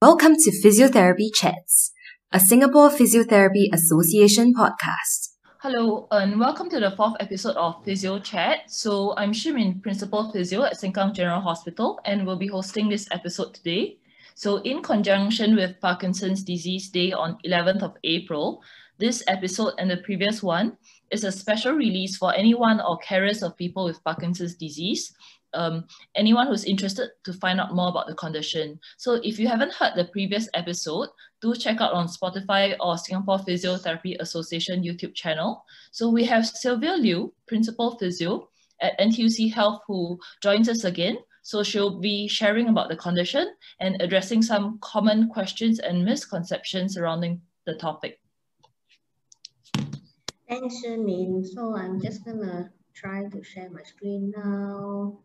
Welcome to Physiotherapy Chats, a Singapore Physiotherapy Association podcast. Hello, and welcome to the fourth episode of Physio Chat. So I'm Shimin, Principal Physio at Sengkang General Hospital, and will be hosting this episode today. So in conjunction with Parkinson's Disease Day on 11th of April, this episode and the previous one is a special release for anyone or carers of people with Parkinson's disease, anyone who's interested to find out more about the condition. So if you haven't heard the previous episode, do check out on Spotify or Singapore Physiotherapy Association YouTube channel. So we have Sylvia Liu, Principal Physio at NTUC Health, who joins us again. So she'll be sharing about the condition and addressing some common questions and misconceptions surrounding the topic. Thanks, Shimin. So I'm just gonna try to share my screen now.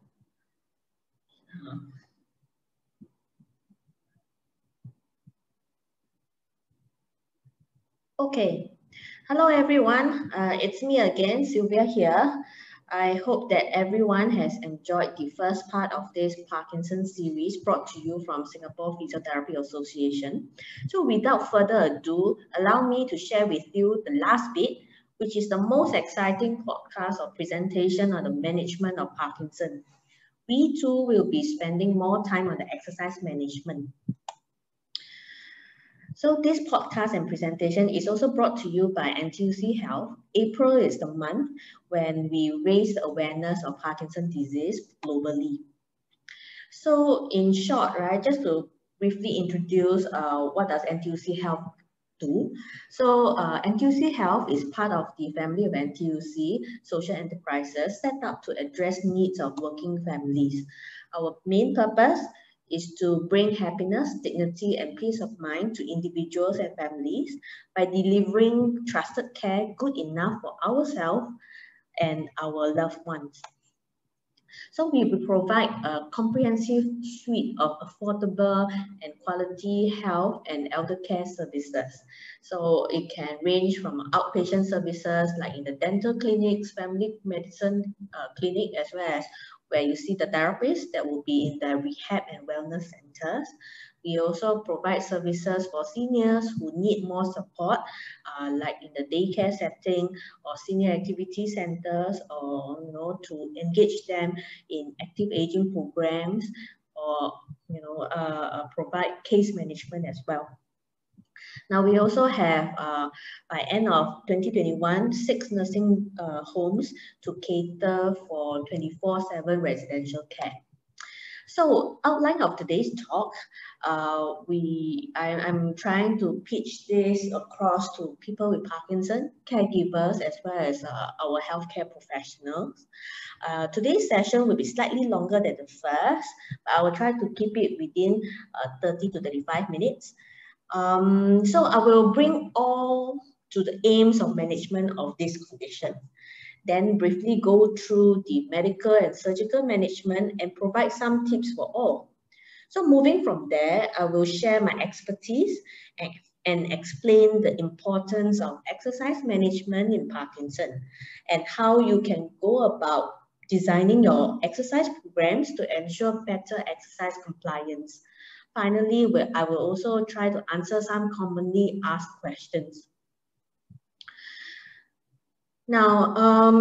Okay. Hello, everyone. It's me again, Sylvia here. I hope that everyone has enjoyed the first part of this Parkinson's series brought to you from Singapore Physiotherapy Association. So without further ado, allow me to share with you the last bit, which is the most exciting podcast or presentation on the management of Parkinson. We too will be spending more time on the exercise management. So this podcast and presentation is also brought to you by NTUC Health. April is the month when we raise the awareness of Parkinson's disease globally. So in short, right, just to briefly introduce what does NTUC Health do. So NTUC Health is part of the family of NTUC social enterprises set up to address needs of working families. Our main purpose is to bring happiness, dignity, and peace of mind to individuals and families by delivering trusted care good enough for ourselves and our loved ones. So we will provide a comprehensive suite of affordable and quality health and elder care services. So it can range from outpatient services like in the dental clinics, family medicine clinic, as well as where you see the therapists that will be in the rehab and wellness centers. We also provide services for seniors who need more support, like in the daycare setting or senior activity centers, or to engage them in active aging programs, or provide case management as well. Now we also have, by end of 2021, 6 nursing homes to cater for 24/7 residential care. So outline of today's talk, I'm trying to pitch this across to people with Parkinson, caregivers, as well as our healthcare professionals. Today's session will be slightly longer than the first, but I will try to keep it within 30 to 35 minutes. So I will bring all to the aims of management of this condition. Then briefly go through the medical and surgical management and provide some tips for all. So moving from there, I will share my expertise and explain the importance of exercise management in Parkinson and how you can go about designing your exercise programs to ensure better exercise compliance. Finally, I will also try to answer some commonly asked questions. Now,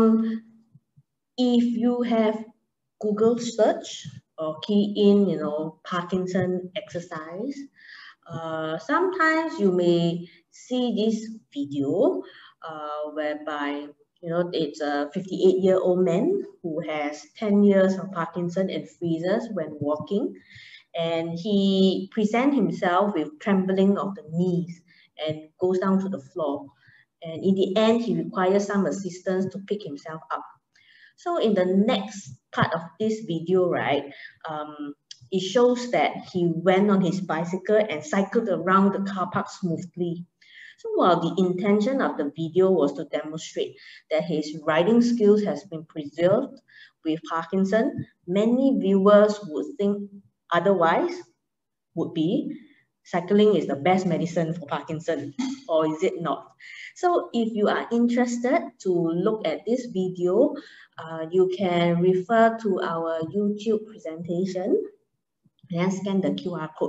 if you have Google search or key in, Parkinson exercise, sometimes you may see this video whereby, it's a 58-year-old man who has 10 years of Parkinson and freezes when walking. And he presents himself with trembling of the knees and goes down to the floor. And in the end, he requires some assistance to pick himself up. So in the next part of this video, right, it shows that he went on his bicycle and cycled around the car park smoothly. So while the intention of the video was to demonstrate that his riding skills has been preserved with Parkinson, many viewers would think otherwise would be cycling is the best medicine for Parkinson, or is it not? So if you are interested to look at this video, you can refer to our YouTube presentation and scan the QR code.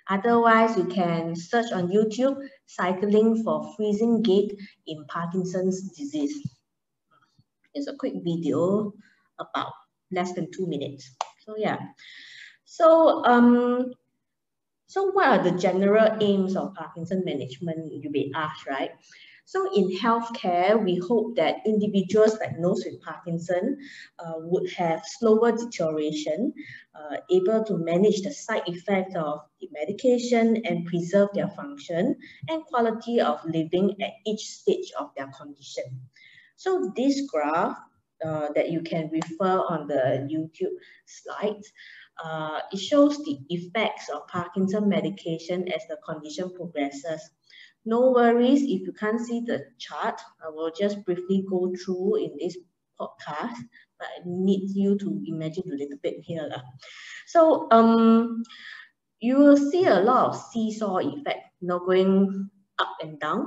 Otherwise, you can search on YouTube, cycling for freezing gait in Parkinson's disease. It's a quick video about less than 2 minutes. So yeah. So what are the general aims of Parkinson management, you may ask, right? So in healthcare, we hope that individuals diagnosed with Parkinson would have slower deterioration, able to manage the side effects of the medication and preserve their function and quality of living at each stage of their condition. So this graph that you can refer on the YouTube slides, it shows the effects of Parkinson medication as the condition progresses. No worries if you can't see the chart. I will just briefly go through in this podcast, but I need you to imagine a little bit here. So you will see a lot of seesaw effect, going up and down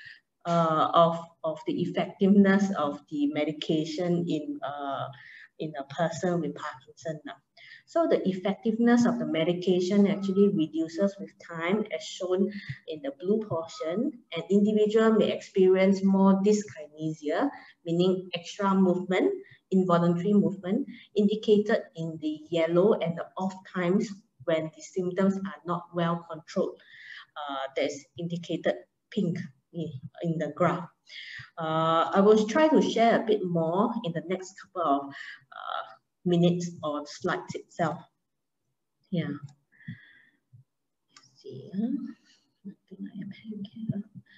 of the effectiveness of the medication in a person with Parkinson. So the effectiveness of the medication actually reduces with time, as shown in the blue portion. An individual may experience more dyskinesia, meaning extra movement, involuntary movement, indicated in the yellow, and the off times when the symptoms are not well controlled. That's indicated pink in the graph. I will try to share a bit more in the next couple of minutes or slides itself. Yeah. Let's see. I think I am here.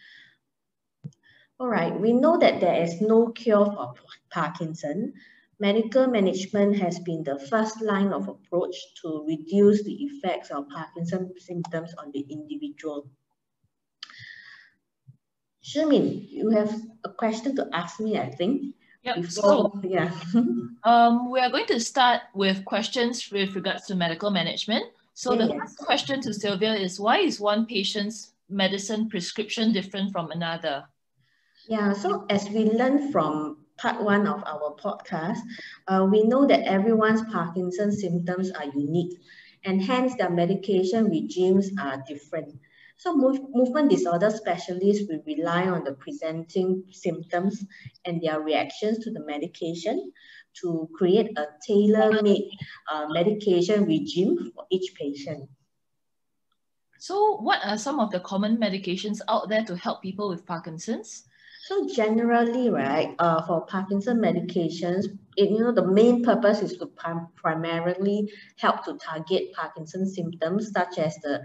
All right. We know that there is no cure for Parkinson. Medical management has been the first line of approach to reduce the effects of Parkinson symptoms on the individual. Shimin, you have a question to ask me, I think. Yep. Before, So yeah. we are going to start with questions with regards to medical management. So the first question to Sylvia is, why is one patient's medicine prescription different from another? Yeah, so as we learned from part 1 of our podcast, we know that everyone's Parkinson's symptoms are unique, and hence their medication regimes are different. So movement disorder specialists will rely on the presenting symptoms and their reactions to the medication to create a tailor-made medication regime for each patient. So what are some of the common medications out there to help people with Parkinson's? So generally, right, for Parkinson medications, the main purpose is to primarily help to target Parkinson symptoms such as the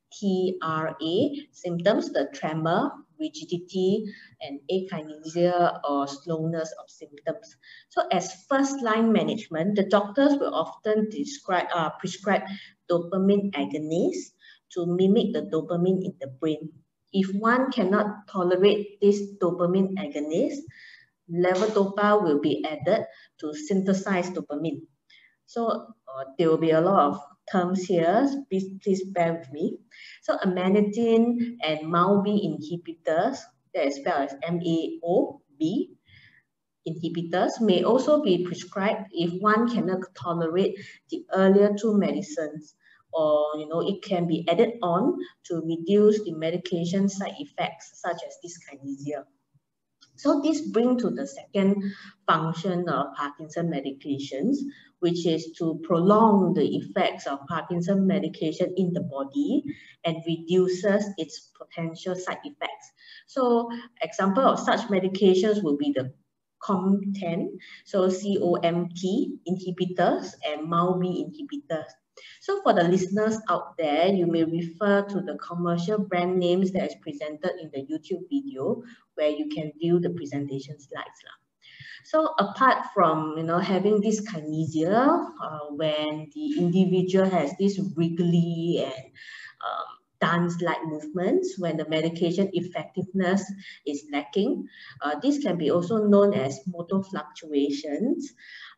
TRA symptoms, the tremor, rigidity, and akinesia or slowness of symptoms. So as first-line management, the doctors will often prescribe dopamine agonists to mimic the dopamine in the brain. If one cannot tolerate this dopamine agonist, levodopa will be added to synthesize dopamine. So there will be a lot of terms here. Please bear with me. So amanitin and MAO-B inhibitors, that is spelled as MAO-B inhibitors, may also be prescribed if one cannot tolerate the earlier 2 medicines, or it can be added on to reduce the medication side effects such as dyskinesia. So this brings to the second function of Parkinson medications, which is to prolong the effects of Parkinson medication in the body and reduces its potential side effects. So example of such medications will be the COMT, so COMT inhibitors and MAO-B inhibitors. So for the listeners out there, you may refer to the commercial brand names that is presented in the YouTube video where you can view the presentation slides. So apart from having this kinesia, when the individual has this wiggly and dance-like movements, when the medication effectiveness is lacking, this can be also known as motor fluctuations.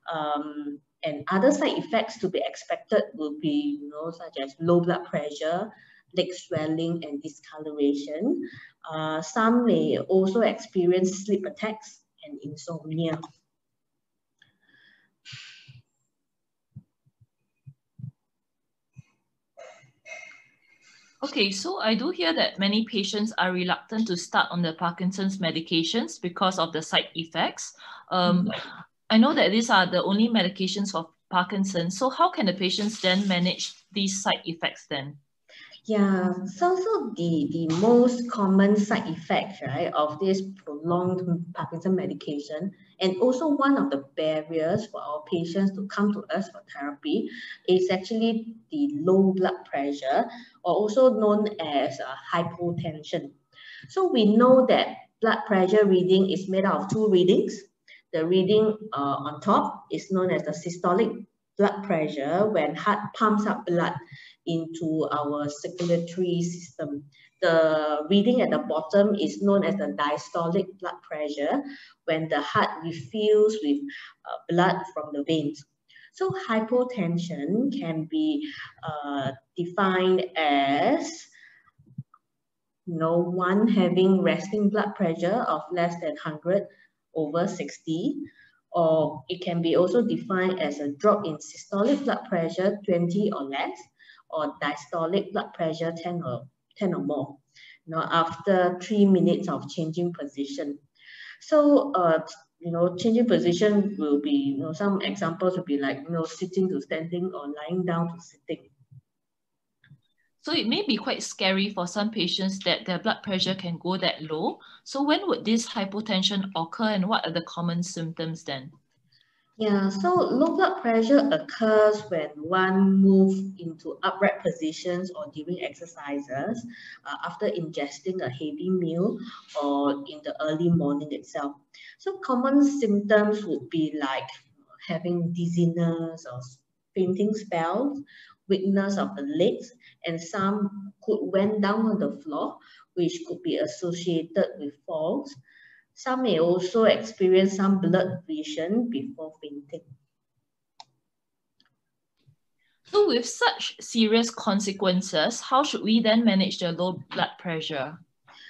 And other side effects to be expected will be, such as low blood pressure, leg swelling, and discoloration. Some may also experience sleep attacks and insomnia. Okay, so I do hear that many patients are reluctant to start on the Parkinson's medications because of the side effects. I know that these are the only medications for Parkinson's. So how can the patients then manage these side effects then? Yeah, so the most common side effects, right, of this prolonged Parkinson medication, and also one of the barriers for our patients to come to us for therapy, is actually the low blood pressure, or also known as hypotension. So we know that blood pressure reading is made out of two readings. The reading on top is known as the systolic blood pressure, when heart pumps up blood into our circulatory system. The reading at the bottom is known as the diastolic blood pressure, when the heart refills with blood from the veins. So hypotension can be defined as one having resting blood pressure of less than 100/60, or it can be also defined as a drop in systolic blood pressure 20 or less, or diastolic blood pressure 10 or more, after 3 minutes of changing position. So, changing position will be, some examples would be like, sitting to standing or lying down to sitting. So it may be quite scary for some patients that their blood pressure can go that low. So when would this hypotension occur, and what are the common symptoms then? Yeah, so low blood pressure occurs when one moves into upright positions or during exercises, after ingesting a heavy meal, or in the early morning itself. So common symptoms would be like having dizziness or fainting spells, weakness of the legs, and some could went down on the floor, which could be associated with falls. Some may also experience some blurred vision before fainting. So with such serious consequences, how should we then manage the low blood pressure?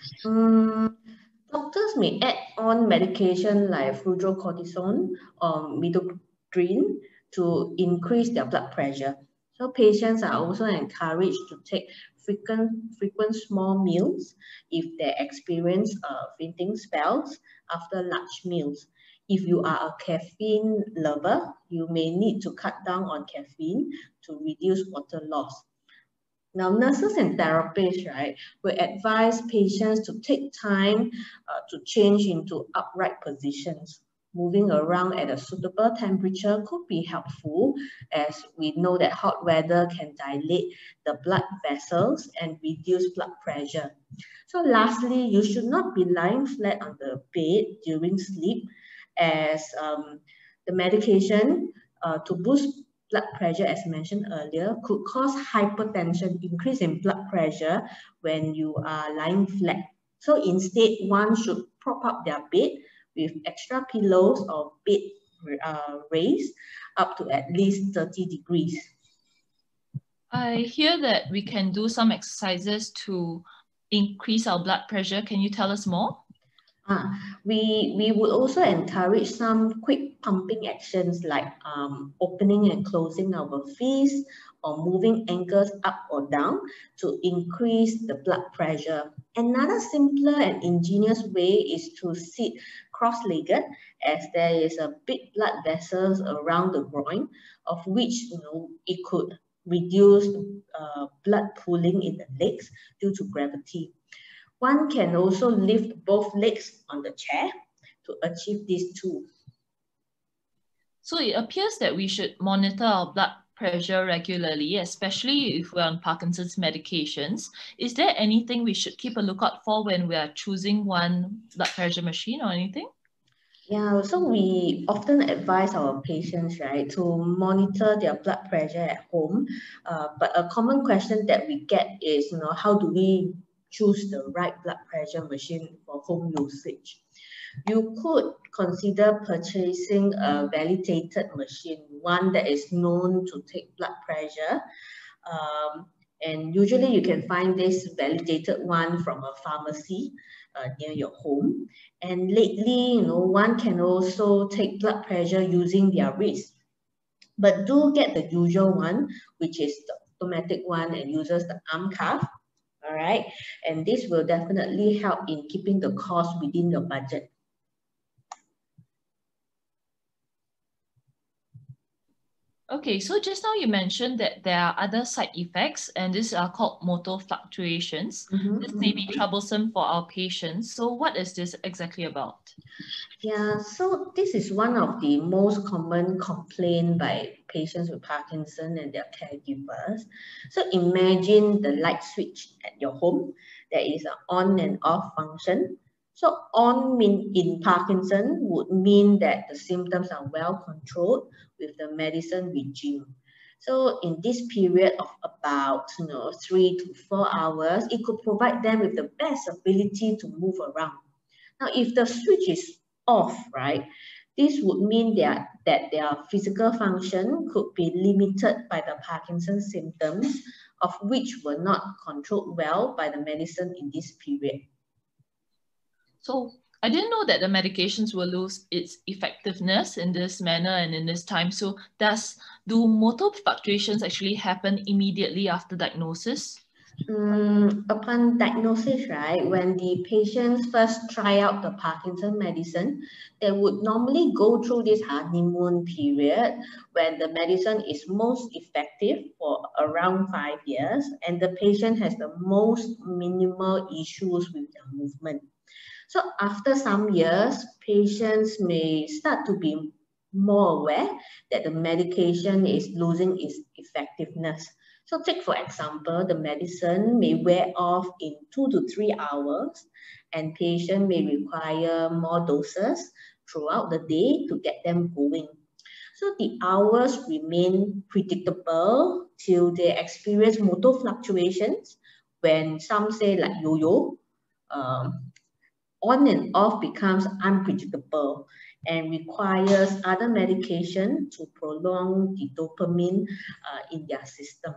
Doctors may add on medication like fludrocortisone or midodrine to increase their blood pressure. So patients are also encouraged to take frequent small meals if they experience fainting spells after large meals. If you are a caffeine lover, you may need to cut down on caffeine to reduce water loss. Now, nurses and therapists, right, will advise patients to take time to change into upright positions. Moving around at a suitable temperature could be helpful, as we know that hot weather can dilate the blood vessels and reduce blood pressure. So lastly, you should not be lying flat on the bed during sleep, as the medication to boost blood pressure, as mentioned earlier, could cause hypertension, increase in blood pressure when you are lying flat. So instead, one should prop up their bed with extra pillows or bed raised up to at least 30 degrees. I hear that we can do some exercises to increase our blood pressure. Can you tell us more? We would also encourage some quick pumping actions like opening and closing our fists, or moving ankles up or down to increase the blood pressure. Another simpler and ingenious way is to sit cross-legged, as there is a big blood vessels around the groin, of which it could reduce blood pooling in the legs due to gravity. One can also lift both legs on the chair to achieve this too. So it appears that we should monitor our blood pressure regularly, especially if we're on Parkinson's medications. Is there anything we should keep a lookout for when we are choosing one blood pressure machine or anything? Yeah, so we often advise our patients, right, to monitor their blood pressure at home. But a common question that we get is, how do we choose the right blood pressure machine for home usage? You could consider purchasing a validated machine, one that is known to take blood pressure. And usually you can find this validated one from a pharmacy near your home. And lately, one can also take blood pressure using their wrist. But do get the usual one, which is the automatic one and uses the arm cuff. All right, and this will definitely help in keeping the cost within your budget. Okay, so just now you mentioned that there are other side effects, and these are called motor fluctuations. This may be troublesome for our patients. So what is this exactly about? Yeah, so this is one of the most common complaint by patients with Parkinson and their caregivers. So imagine the light switch at your home. There is an on and off function. So on in Parkinson would mean that the symptoms are well controlled with the medicine regime. So in this period of about 3 to 4 hours, it could provide them with the best ability to move around. Now, if the switch is off, right, this would mean that their physical function could be limited by the Parkinson's symptoms, of which were not controlled well by the medicine in this period. So I didn't know that the medications will lose its effectiveness in this manner and in this time. So do motor fluctuations actually happen immediately after diagnosis? Upon diagnosis, right, when the patients first try out the Parkinson medicine, they would normally go through this honeymoon period when the medicine is most effective for around 5 years, and the patient has the most minimal issues with their movement. So after some years, patients may start to be more aware that the medication is losing its effectiveness. So take for example, the medicine may wear off in 2 to 3 hours, and patient may require more doses throughout the day to get them going. So the hours remain predictable till they experience motor fluctuations, when some say like yo-yo, on and off becomes unpredictable and requires other medication to prolong the dopamine in their system.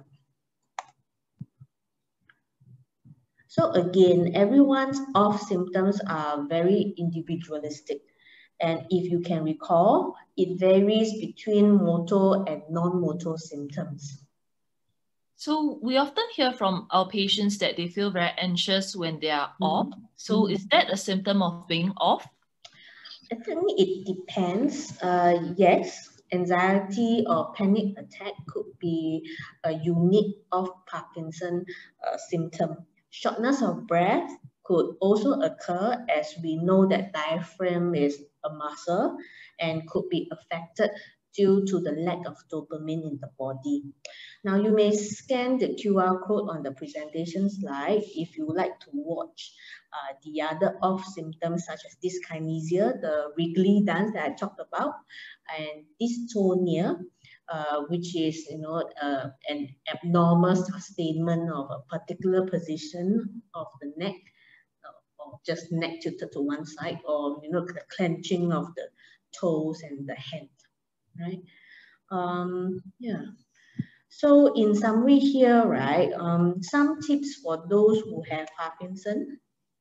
So again, everyone's off symptoms are very individualistic. And if you can recall, it varies between motor and non-motor symptoms. So we often hear from our patients that they feel very anxious when they are off. So is that a symptom of being off? I think it depends. Yes, anxiety or panic attack could be a unique of Parkinson symptom. Shortness of breath could also occur, as we know that diaphragm is a muscle and could be affected due to the lack of dopamine in the body. Now you may scan the QR code on the presentation slide if you would like to watch the other off symptoms such as dyskinesia, the wriggly dance that I talked about, and dystonia, which is an abnormal sustainment of a particular position of the neck, or just neck tilted to one side, or the clenching of the toes and the hand, right? Yeah. So in summary here, right, some tips for those who have Parkinson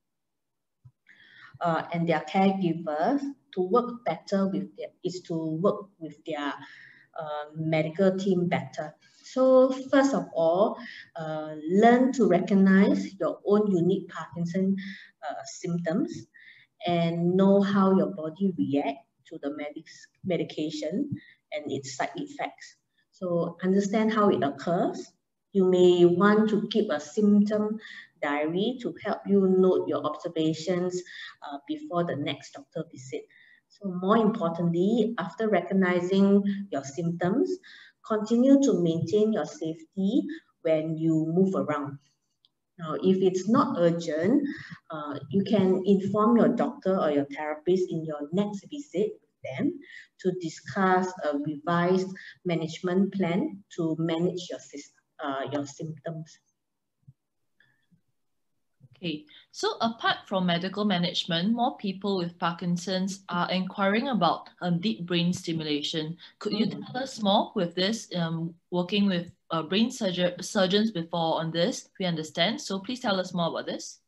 and their caregivers to work better with their medical team better. So first of all, learn to recognize your own unique Parkinson symptoms and know how your body reacts to the medication and its side effects. So understand how it occurs. You may want to keep a symptom diary to help you note your observations before the next doctor visit. So more importantly, after recognizing your symptoms, continue to maintain your safety when you move around. Now, if it's not urgent, you can inform your doctor or your therapist in your next visit with them to discuss a revised management plan to manage your symptoms. Okay, so apart from medical management, more people with Parkinson's are inquiring about deep brain stimulation. Could you tell us more with this, working with brain surgeons before on this, we understand. So please tell us more about this.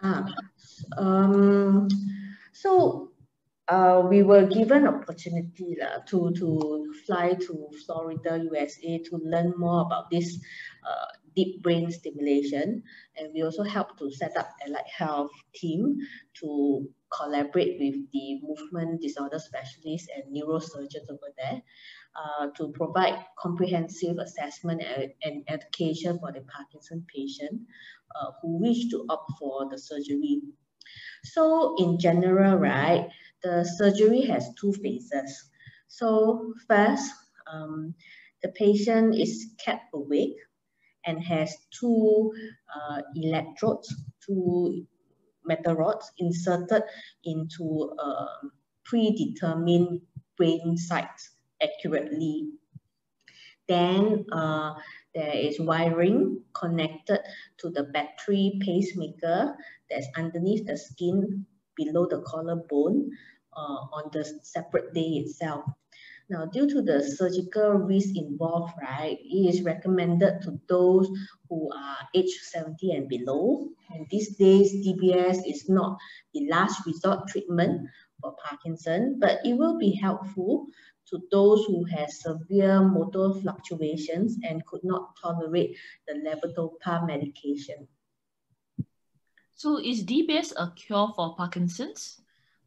We were given opportunity to fly to Florida, USA to learn more about this deep brain stimulation. And we also help to set up allied health team to collaborate with the movement disorder specialists and neurosurgeons over there to provide comprehensive assessment and education for the Parkinson patient who wish to opt for the surgery. So in general, right, the surgery has two phases. So first, the patient is kept awake and has two electrodes, two metal rods inserted into predetermined brain sites accurately. Then there is wiring connected to the battery pacemaker that's underneath the skin below the collarbone on the separate day itself. Now, due to the surgical risk involved, right, it is recommended to those who are age 70 and below. And these days, DBS is not the last resort treatment for Parkinson, but it will be helpful to those who have severe motor fluctuations and could not tolerate the levodopa medication. So is DBS a cure for Parkinson's?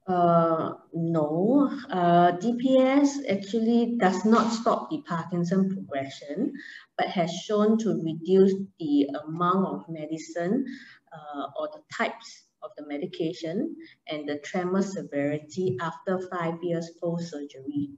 No, DPS actually does not stop the Parkinson progression, but has shown to reduce the amount of medicine or the types of the medication and the tremor severity after 5 years post-surgery.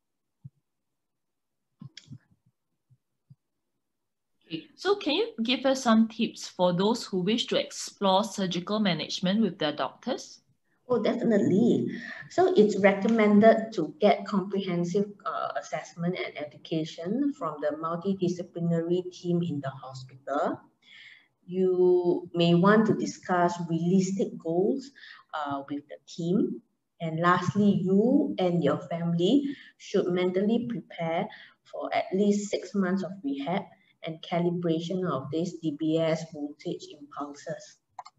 Okay. So can you give us some tips for those who wish to explore surgical management with their doctors? Oh, definitely. So it's recommended to get comprehensive assessment and education from the multidisciplinary team in the hospital. You may want to discuss realistic goals with the team. And lastly, you and your family should mentally prepare for at least 6 months of rehab and calibration of this DBS voltage impulses.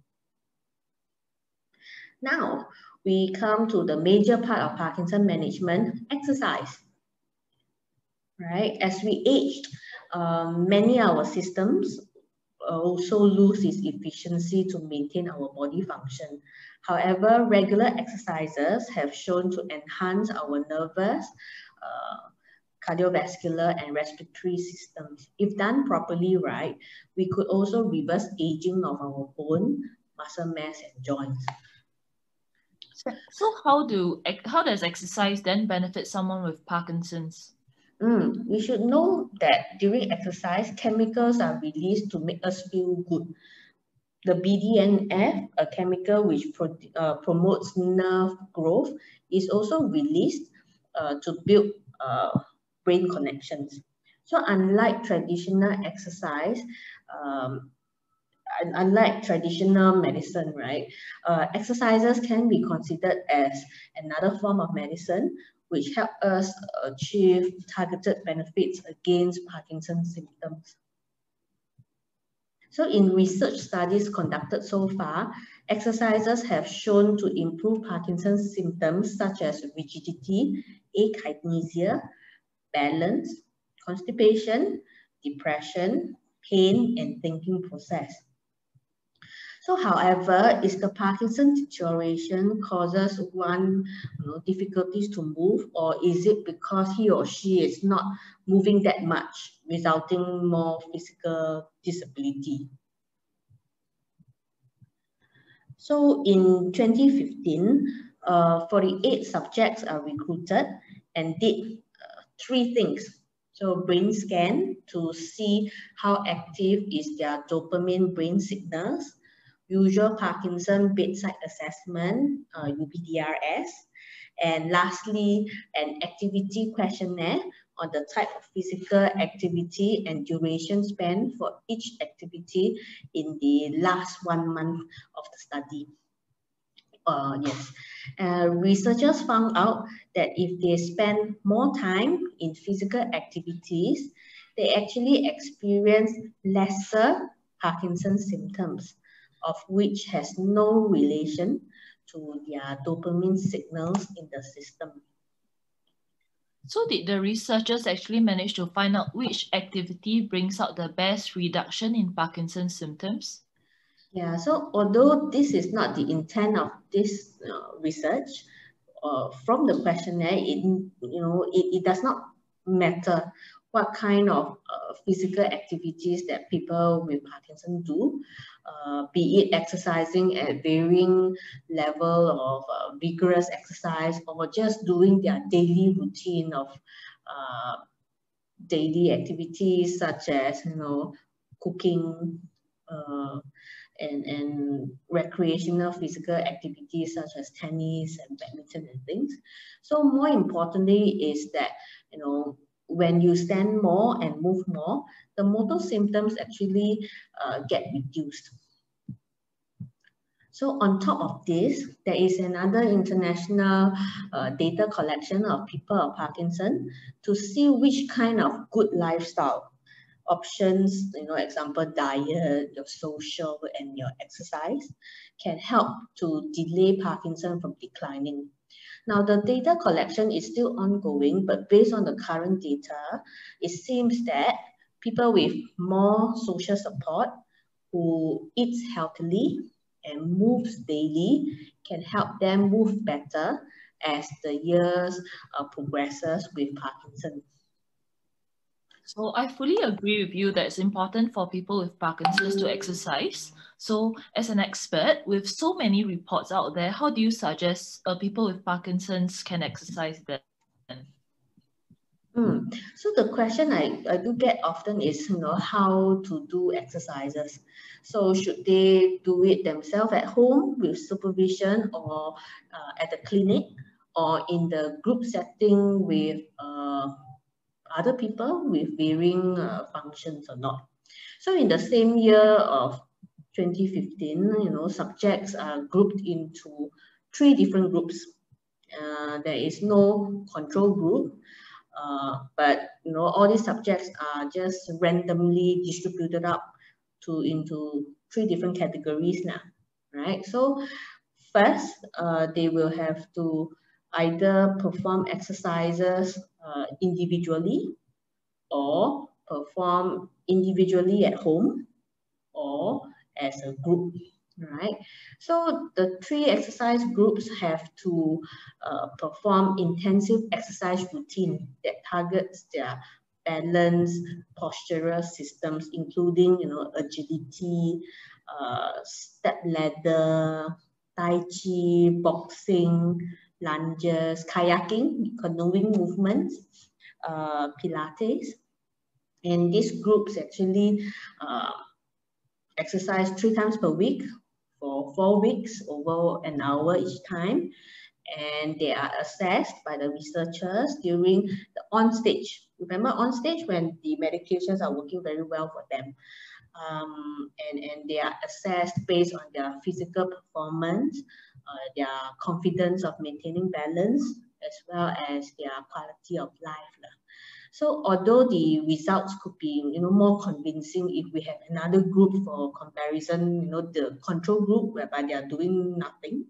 Now, we come to the major part of Parkinson management, exercise. Right? As we age, many of our systems also lose its efficiency to maintain our body function. However, regular exercises have shown to enhance our nervous, cardiovascular, and respiratory systems. If done properly, right, we could also reverse aging of our bone, muscle mass, and joints. So how does exercise then benefit someone with Parkinson's? We should know that during exercise, chemicals are released to make us feel good. The BDNF, a chemical which promotes nerve growth, is also released to build brain connections. So unlike traditional exercise, unlike traditional medicine, right, exercises can be considered as another form of medicine which help us achieve targeted benefits against Parkinson's symptoms. So in research studies conducted so far, exercises have shown to improve Parkinson's symptoms such as rigidity, akinesia, balance, constipation, depression, pain, and thinking process. So, however, is the Parkinson deterioration causes one difficulties to move, or is it because he or she is not moving that much, resulting more physical disability? So, in 2015, 48 subjects are recruited and did 3 things. So, brain scan to see how active is their dopamine brain signals, usual Parkinson bedside assessment, UPDRS, and lastly, an activity questionnaire on the type of physical activity and duration spent for each activity in the last 1 month of the study. Researchers found out that if they spend more time in physical activities, they actually experience lesser Parkinson's symptoms, of which has no relation to their dopamine signals in the system. So did the researchers actually manage to find out which activity brings out the best reduction in Parkinson's symptoms? Yeah, so although this is not the intent of this research, from the questionnaire, it does not matter what kind of physical activities that people with Parkinson do, be it exercising at varying level of vigorous exercise or just doing their daily routine of daily activities such as cooking, and recreational physical activities such as tennis and badminton and things. So more importantly is that, when you stand more and move more, the motor symptoms actually get reduced. So on top of this, there is another international data collection of people of Parkinson to see which kind of good lifestyle options, example, diet, your social, and your exercise can help to delay Parkinson from declining. Now, the data collection is still ongoing, but based on the current data, it seems that people with more social support who eats healthily and moves daily can help them move better as the years progresses with Parkinson. So I fully agree with you that it's important for people with Parkinson's to exercise. So as an expert, with so many reports out there, how do you suggest people with Parkinson's can exercise then? So the question I do get often is, how to do exercises. So should they do it themselves at home with supervision, or at the clinic, or in the group setting with other people with varying functions or not? So in the same year of 2015, subjects are grouped into 3 different groups. There is no control group, but all these subjects are just randomly distributed up into 3 different categories now, right? So first, they will have to either perform exercises individually, or perform individually at home, or as a group, right? So the 3 exercise groups have to perform intensive exercise routine that targets their balance, postural systems, including, agility, step ladder, tai chi, boxing, lunges, kayaking, canoeing movements, Pilates. And these groups actually exercise 3 times per week for 4 weeks over an hour each time. And they are assessed by the researchers during the on stage. Remember on stage when the medications are working very well for them. And they are assessed based on their physical performance, their confidence of maintaining balance, as well as their quality of life. So although the results could be, more convincing if we have another group for comparison, the control group whereby they are doing nothing.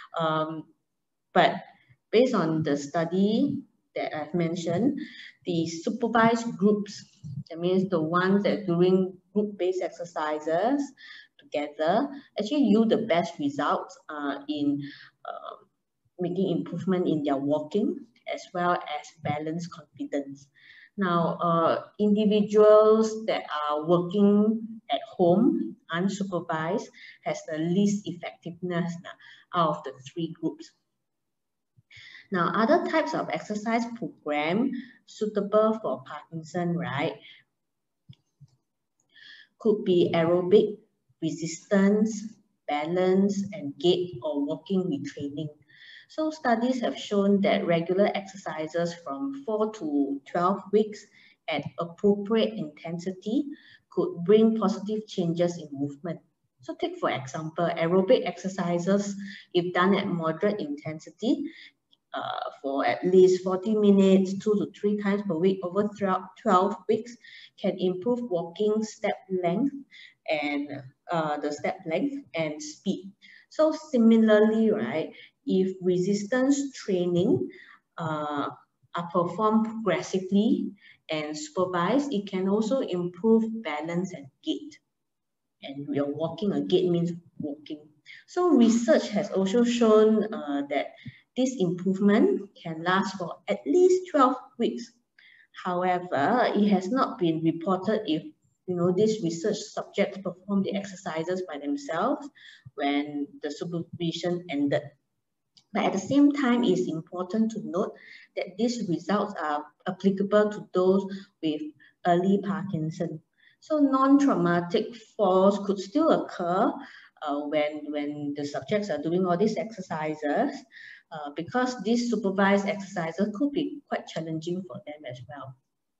But based on the study that I've mentioned, the supervised groups, that means the ones that doing group-based exercises together, actually yield the best results in making improvement in their walking, as well as balance confidence. Now, individuals that are working at home, unsupervised, has the least effectiveness out of the 3 groups. Now, other types of exercise program suitable for Parkinson, right, could be aerobic, resistance, balance, and gait or walking retraining. So studies have shown that regular exercises from 4 to 12 weeks at appropriate intensity could bring positive changes in movement. So take for example, aerobic exercises, if done at moderate intensity, for at least 40 minutes, 2 to 3 times per week over 12 weeks, can improve walking step length and the step length and speed. So similarly, right, if resistance training are performed progressively and supervised, it can also improve balance and gait. And we are walking, a gait means walking. So research has also shown that this improvement can last for at least 12 weeks. However, it has not been reported if these research subjects perform the exercises by themselves when the supervision ended. But at the same time, it's important to note that these results are applicable to those with early Parkinson. So non-traumatic falls could still occur when the subjects are doing all these exercises because these supervised exercises could be quite challenging for them as well.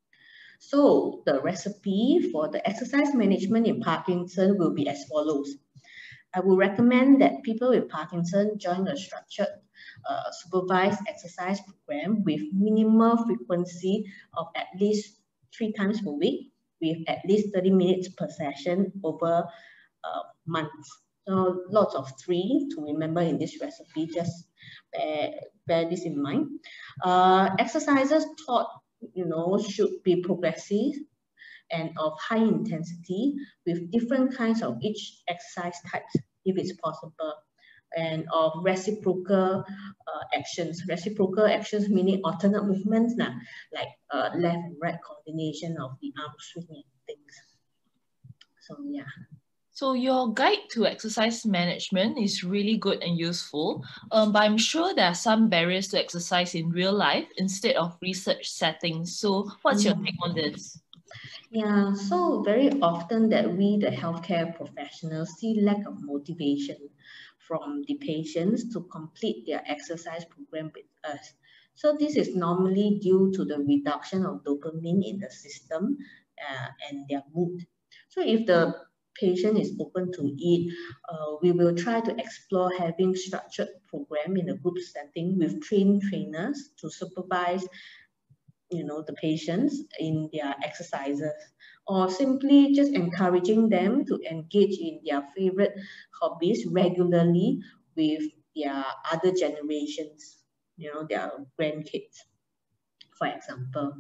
So the recipe for the exercise management in Parkinson will be as follows. I would recommend that people with Parkinson join a structured supervised exercise program with minimal frequency of at least 3 times per week with at least 30 minutes per session over months. So lots of 3 to remember in this recipe, just bear this in mind. Exercises taught should be progressive and of high intensity with different kinds of each exercise types if it's possible, and of reciprocal actions. Reciprocal actions meaning alternate movements like left and right coordination of the arm swinging things. So yeah. So your guide to exercise management is really good and useful, but I'm sure there are some barriers to exercise in real life instead of research settings. So what's your take on this? Yeah, so very often that we, the healthcare professionals, see lack of motivation from the patients to complete their exercise program with us. So this is normally due to the reduction of dopamine in the system and their mood. So if the patient is open to it, we will try to explore having structured program in a group setting with trained trainers to supervise the patients in their exercises, or simply just encouraging them to engage in their favorite hobbies regularly with their other generations, their grandkids, for example.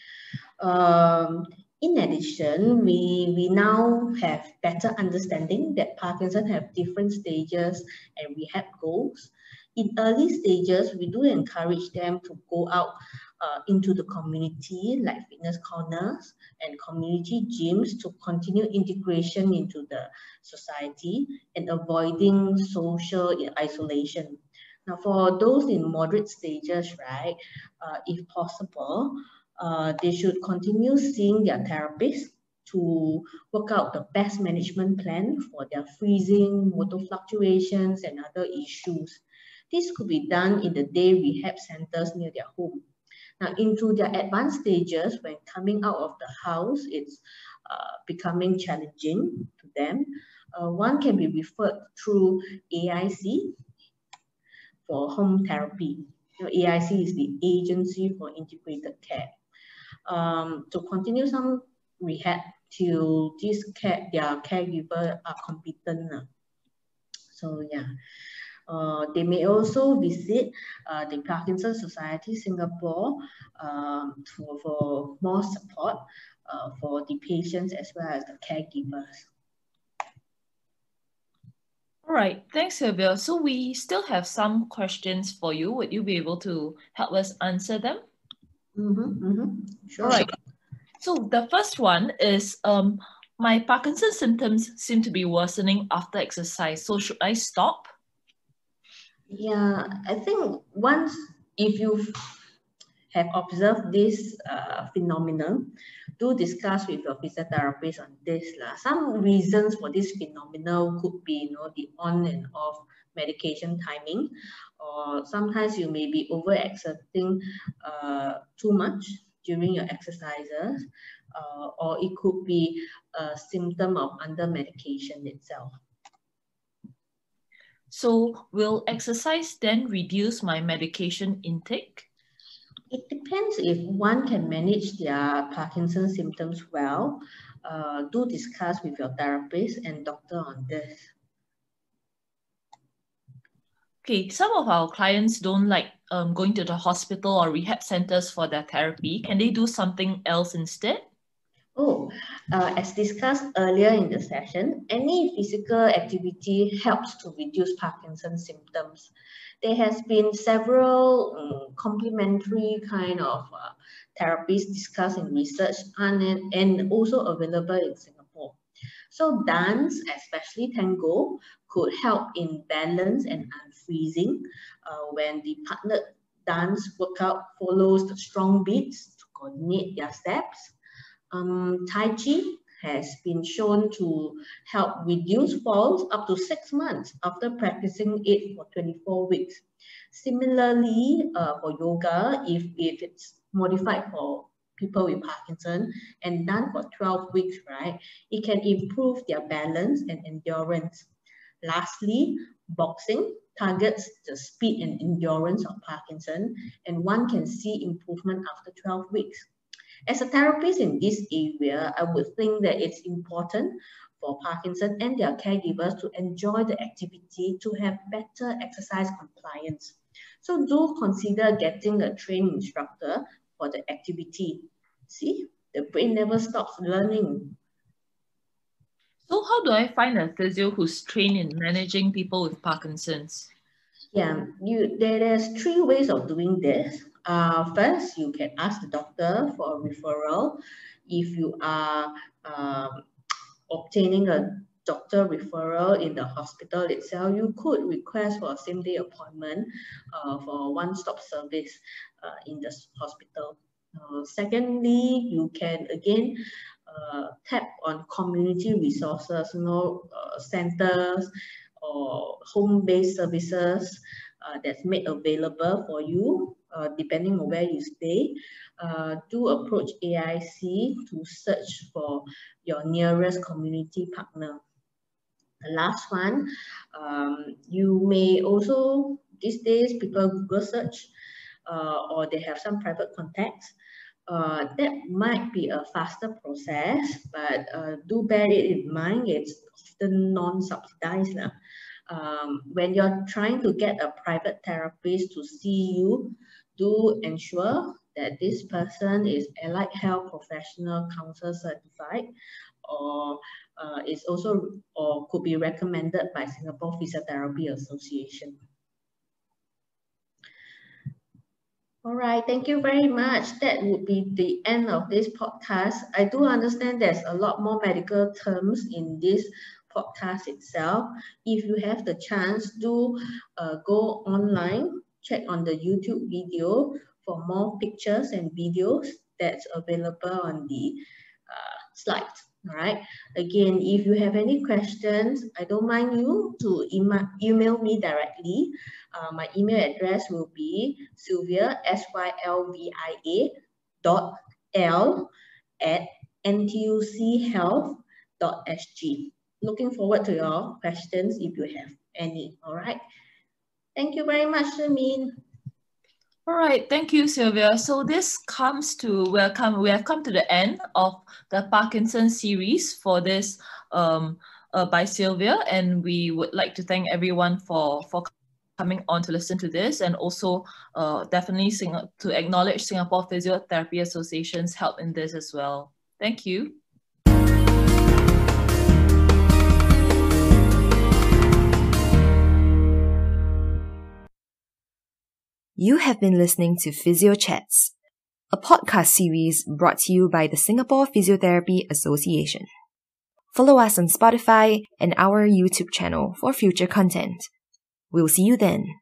In addition, we now have better understanding that Parkinson have different stages and rehab goals. In early stages, we do encourage them to go out into the community like fitness corners and community gyms to continue integration into the society and avoiding social isolation. Now, for those in moderate stages, right, if possible, they should continue seeing their therapist to work out the best management plan for their freezing, motor fluctuations, and other issues. This could be done in the day rehab centers near their home. Now, into their advanced stages, when coming out of the house, it's becoming challenging to them. One can be referred through AIC for home therapy. AIC is the Agency for Integrated Care. To continue some rehab till their caregiver are competent. So yeah. They may also visit the Parkinson Society Singapore for more support for the patients as well as the caregivers. All right, thanks, Sylvia. So we still have some questions for you. Would you be able to help us answer them? Sure. All right. So the first one is, my Parkinson's symptoms seem to be worsening after exercise. So should I stop? Yeah, I think once, if you have observed this phenomenon, do discuss with your physiotherapist on this. Some reasons for this phenomenon could be, the on and off medication timing, or sometimes you may be overexerting too much during your exercises, or it could be a symptom of under medication itself. So will exercise then reduce my medication intake? It depends if one can manage their Parkinson's symptoms well. Do discuss with your therapist and doctor on this. Okay, some of our clients don't like going to the hospital or rehab centers for their therapy? Can they do something else instead? As discussed earlier in the session, any physical activity helps to reduce Parkinson's symptoms. There has been several complementary kind of therapies discussed in research and also available in Singapore. So dance, especially tango, could help in balance and unfreezing when the partnered dance workout follows the strong beats to coordinate their steps. Tai Chi has been shown to help reduce falls up to 6 months after practicing it for 24 weeks. Similarly, for yoga, if it's modified for people with Parkinson and done for 12 weeks, right, it can improve their balance and endurance. Lastly, boxing targets the speed and endurance of Parkinson, and one can see improvement after 12 weeks. As a therapist in this area, I would think that it's important for Parkinson and their caregivers to enjoy the activity to have better exercise compliance. So do consider getting a trained instructor for the activity. See, the brain never stops learning. So how do I find a physio who's trained in managing people with Parkinson's? Yeah, there's 3 ways of doing this. First, you can ask the doctor for a referral. If you are obtaining a doctor referral in the hospital itself, you could request for a same-day appointment for one-stop service in the hospital. Secondly, you can again tap on community resources, centers or home-based services that's made available for you depending on where you stay. Do approach AIC to search for your nearest community partner. The last one, you may also, these days people Google search or they have some private contacts. That might be a faster process, but do bear it in mind, it's often non-subsidized. When you're trying to get a private therapist to see you, do ensure that this person is Allied Health Professional Council certified or is also or could be recommended by Singapore Physiotherapy Association. All right, thank you very much. That would be the end of this podcast. I do understand there's a lot more medical terms in this podcast itself. If you have the chance, do go online, check on the YouTube video for more pictures and videos that's available on the slides. All right. Again, if you have any questions, I don't mind you to email me directly. My email address will be Sylvia, sylvia@ntuchealth.sg. Looking forward to your questions if you have any. All right. Thank you very much, Shermin. All right, thank you, Sylvia. So this comes to, we have come to the end of the Parkinson's series for this by Sylvia, and we would like to thank everyone for coming on to listen to this, and also definitely to acknowledge Singapore Physiotherapy Association's help in this as well. Thank you. You have been listening to Physio Chats, a podcast series brought to you by the Singapore Physiotherapy Association. Follow us on Spotify and our YouTube channel for future content. We'll see you then.